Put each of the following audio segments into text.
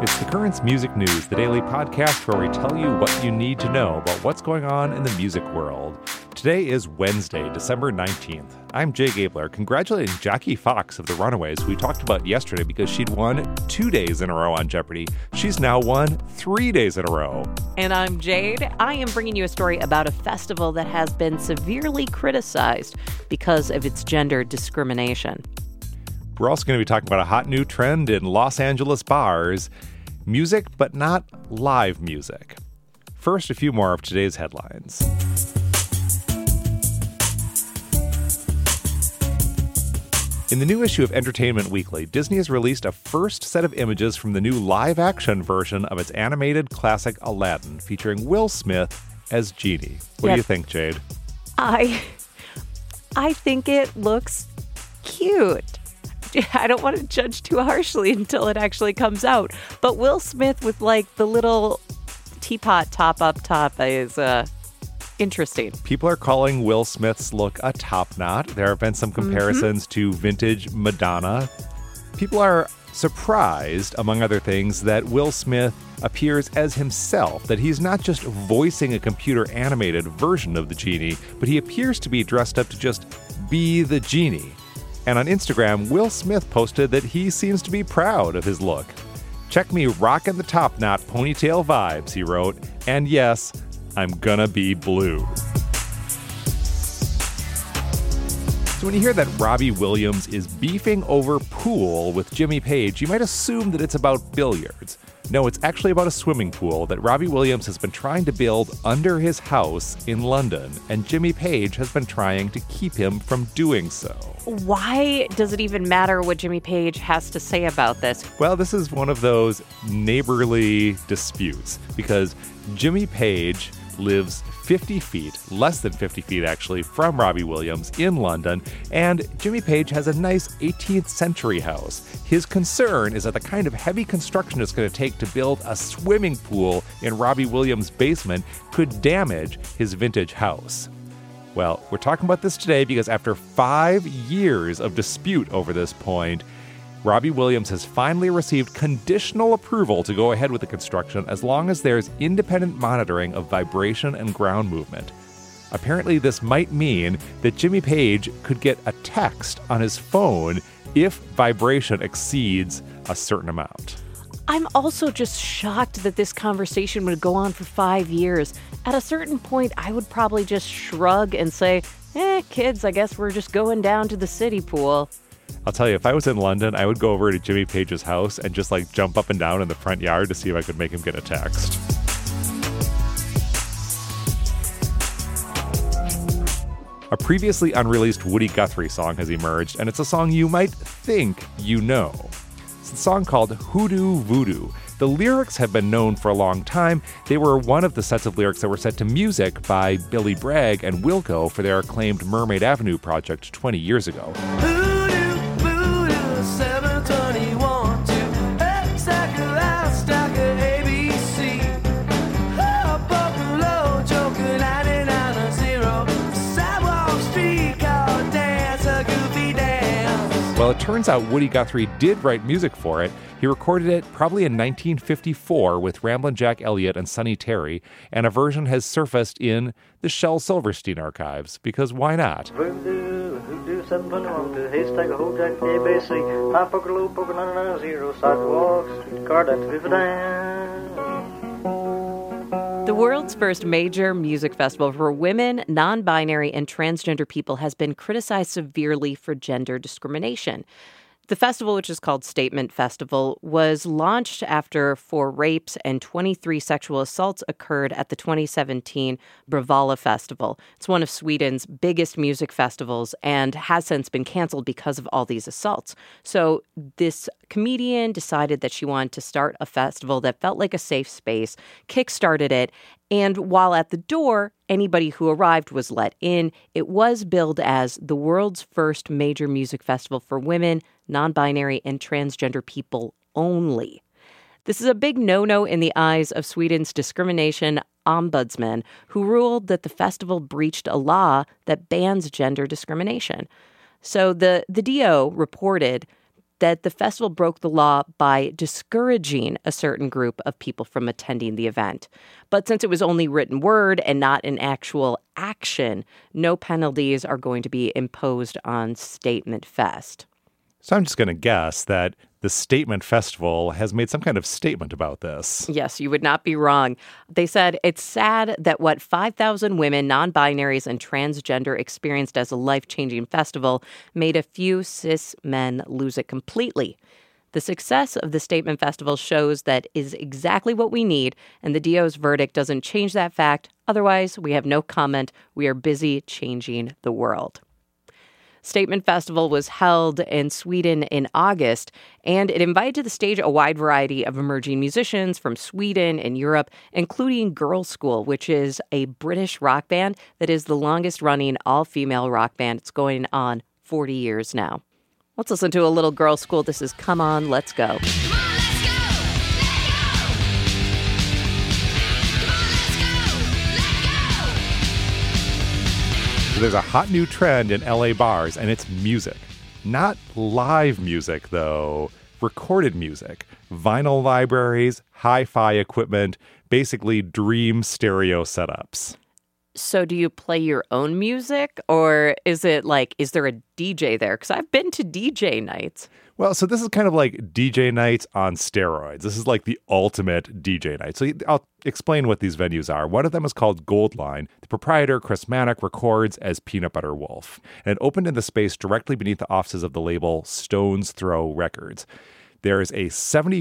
It's The Currents Music News, the daily podcast where we tell you what you need to know about what's going on in the music world. Today is Wednesday, December 19th. I'm Jay Gabler, congratulating Jackie Fox of the Runaways, who we talked about yesterday because she'd won 2 days in a row on Jeopardy! She's now won 3 days in a row. And I'm Jade. I am bringing you a story about a festival that has been severely criticized because of its gender discrimination. We're also going to be talking about a hot new trend in Los Angeles bars. Music, but not live music. First, a few more of today's headlines. In the new issue of Entertainment Weekly, Disney has released a first set of images from the new live-action version of its animated classic Aladdin, featuring Will Smith as Genie. What do you think, Jade? I think it looks cute. I don't want to judge too harshly until it actually comes out. But Will Smith with like the little teapot top up top is interesting. People are calling Will Smith's look a top knot. There have been some comparisons to vintage Madonna. People are surprised, among other things, that Will Smith appears as himself, that he's not just voicing a computer animated version of the genie, but he appears to be dressed up to just be the genie. And on Instagram, Will Smith posted that he seems to be proud of his look. "Check me rockin' the top knot ponytail vibes," he wrote. "And yes, I'm gonna be blue." So when you hear that Robbie Williams is beefing over pool with Jimmy Page, you might assume that it's about billiards. No, it's actually about a swimming pool that Robbie Williams has been trying to build under his house in London, and Jimmy Page has been trying to keep him from doing so. Why does it even matter what Jimmy Page has to say about this? Well, this is one of those neighborly disputes because Jimmy Page lives 50 feet, less than 50 feet actually, from Robbie Williams in London, and Jimmy Page has a nice 18th century house. His concern is that the kind of heavy construction it's going to take to build a swimming pool in Robbie Williams' basement could damage his vintage house. Well, we're talking about this today because after 5 years of dispute over this point, Robbie Williams has finally received conditional approval to go ahead with the construction as long as there's independent monitoring of vibration and ground movement. Apparently, this might mean that Jimmy Page could get a text on his phone if vibration exceeds a certain amount. I'm also just shocked that this conversation would go on for 5 years. At a certain point, I would probably just shrug and say, kids, I guess we're just going down to the city pool. I'll tell you, if I was in London, I would go over to Jimmy Page's house and just jump up and down in the front yard to see if I could make him get a text. A previously unreleased Woody Guthrie song has emerged, and it's a song you might think you know. It's a song called Hoodoo Voodoo. The lyrics have been known for a long time. They were one of the sets of lyrics that were set to music by Billy Bragg and Wilco for their acclaimed Mermaid Avenue project 20 years ago. Well, it turns out Woody Guthrie did write music for it. He recorded it probably in 1954 with Ramblin' Jack Elliott and Sonny Terry, and a version has surfaced in the Shel Silverstein archives, because why not? Voodoo, hoodoo, 721 to Haystack, Hojack, ABC, High Poker, Low Poker, 990, Sidewalk, Streetcar, that's Vividan. The world's first major music festival for women, non-binary, and transgender people has been criticized severely for gender discrimination. The festival, which is called Statement Festival, was launched after 4 rapes and 23 sexual assaults occurred at the 2017 Bravalla Festival. It's one of Sweden's biggest music festivals and has since been canceled because of all these assaults. So this comedian decided that she wanted to start a festival that felt like a safe space, kickstarted it, and while at the door, anybody who arrived was let in. It was billed as the world's first major music festival for women, non-binary, and transgender people only. This is a big no-no in the eyes of Sweden's discrimination ombudsman, who ruled that the festival breached a law that bans gender discrimination. So the DO reported that the festival broke the law by discouraging a certain group of people from attending the event. But since it was only written word and not an actual action, no penalties are going to be imposed on Statement Fest. So I'm just going to guess that the Statement Festival has made some kind of statement about this. Yes, you would not be wrong. They said it's sad that what 5,000 women, non-binaries, and transgender experienced as a life-changing festival made a few cis men lose it completely. The success of the Statement Festival shows that is exactly what we need, and the DO's verdict doesn't change that fact. Otherwise, we have no comment. We are busy changing the world. Statement Festival was held in Sweden in August, and it invited to the stage a wide variety of emerging musicians from Sweden and Europe, including Girls' School, which is a British rock band that is the longest-running all-female rock band. It's going on 40 years now. Let's listen to a little Girls' School. This is Come On, Let's Go. There's a hot new trend in LA bars, and it's music. Not live music, though. Recorded music. Vinyl libraries, hi-fi equipment, basically dream stereo setups. So do you play your own music, or is it like, is there a DJ there? Because I've been to DJ nights. Well, so this is kind of like DJ nights on steroids. This is like the ultimate DJ night. So I'll explain what these venues are. One of them is called Goldline. The proprietor, Chris Manick, records as Peanut Butter Wolf. And it opened in the space directly beneath the offices of the label Stones Throw Records. There is a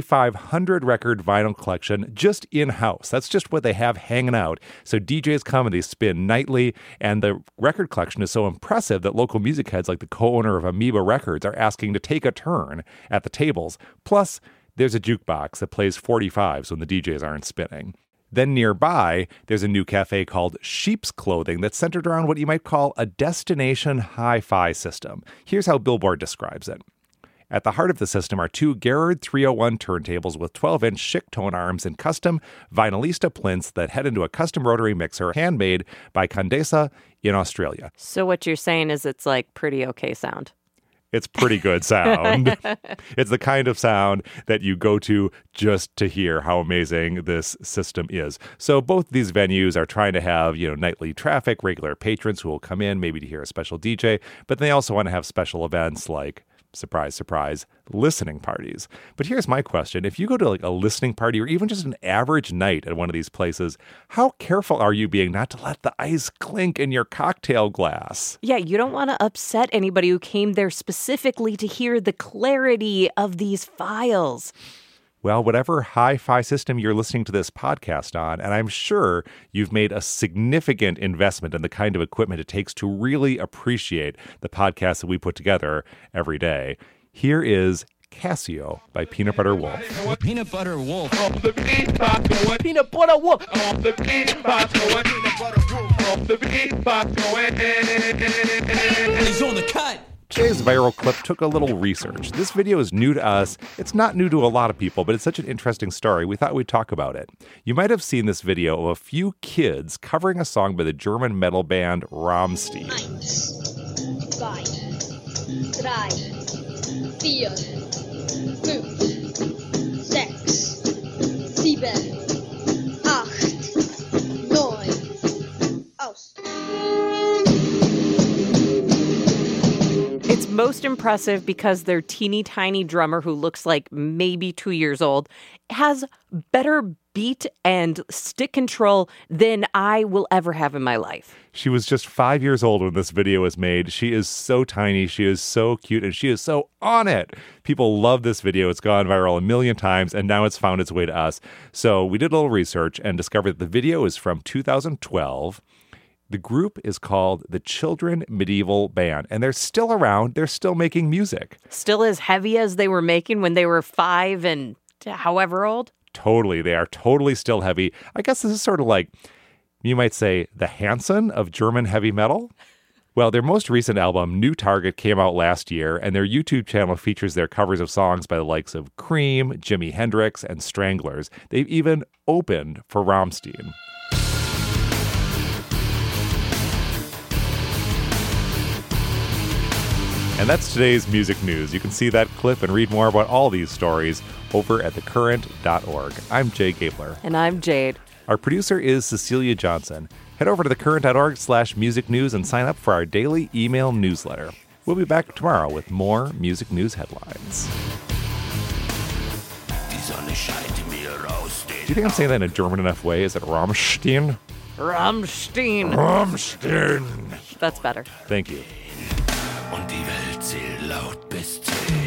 7,500 record vinyl collection just in-house. That's just what they have hanging out. So DJs come and they spin nightly, and the record collection is so impressive that local music heads like the co-owner of Amoeba Records are asking to take a turn at the tables. Plus, there's a jukebox that plays 45s when the DJs aren't spinning. Then nearby, there's a new cafe called Sheep's Clothing that's centered around what you might call a destination hi-fi system. Here's how Billboard describes it. At the heart of the system are two Garrard 301 turntables with 12-inch Schick tone arms and custom Vinylista plinths that head into a custom rotary mixer handmade by Condesa in Australia. So what you're saying is it's like pretty okay sound. It's pretty good sound. It's the kind of sound that you go to just to hear how amazing this system is. So both these venues are trying to have, nightly traffic, regular patrons who will come in maybe to hear a special DJ, but they also want to have special events like, surprise, surprise, listening parties. But here's my question. If you go to like a listening party or even just an average night at one of these places, how careful are you being not to let the ice clink in your cocktail glass? Yeah, you don't want to upset anybody who came there specifically to hear the clarity of these files. Well, whatever hi-fi system you're listening to this podcast on, and I'm sure you've made a significant investment in the kind of equipment it takes to really appreciate the podcast that we put together every day. Here is Casio by Peanut Butter Wolf. Peanut Butter Wolf. Peanut Butter Wolf. He's on the cut. Today's viral clip took a little research. This video is new to us. It's not new to a lot of people, but it's such an interesting story. We thought we'd talk about it. You might have seen this video of a few kids covering a song by the German metal band Rammstein. 1, 2, 3, 4, 5, 6, 7, 8, 9, aus. It's most impressive because their teeny tiny drummer, who looks like maybe 2 years old, has better beat and stick control than I will ever have in my life. She was just 5 years old when this video was made. She is so tiny, she is so cute, and she is so on it. People love this video. It's gone viral a million times, and now it's found its way to us. So we did a little research and discovered that the video is from 2012. The group is called the Children Medieval Band, and they're still around. They're still making music. Still as heavy as they were making when they were 5 and however old? Totally. They are totally still heavy. I guess this is sort of like, you might say, the Hanson of German heavy metal. Well, their most recent album, New Target, came out last year, and their YouTube channel features their covers of songs by the likes of Cream, Jimi Hendrix, and Stranglers. They've even opened for Rammstein. And that's today's music news. You can see that clip and read more about all these stories over at thecurrent.org. I'm Jay Gabler. And I'm Jade. Our producer is Cecilia Johnson. Head over to thecurrent.org/music news and sign up for our daily email newsletter. We'll be back tomorrow with more music news headlines. Do you think I'm saying that in a German enough way? Is it Rammstein? Rammstein. Rammstein. That's better. Thank you. Und die Welt zählt laut bis 10.